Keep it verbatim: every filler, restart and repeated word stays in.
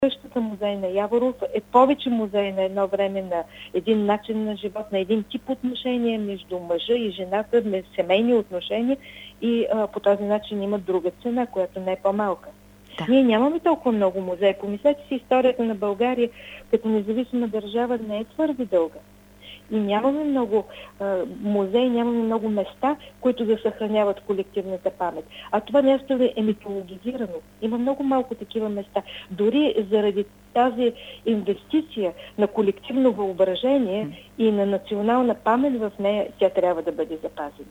къщата музей на Яворов е повече музей на едно време на един начин на живот, на един тип отношения между мъжа и жената, между семейни отношения и а, по този начин имат друга цена, която не е по-малка. Да. Ние нямаме толкова много музеи. Помислете си, историята на България като независима държава не е твърде дълга. И нямаме много а, музеи, нямаме много места, които да съхраняват колективната памет. А това място е митологизирано. Има много малко такива места. Дори заради тази инвестиция на колективно въображение и на национална памет в нея, тя трябва да бъде запазена.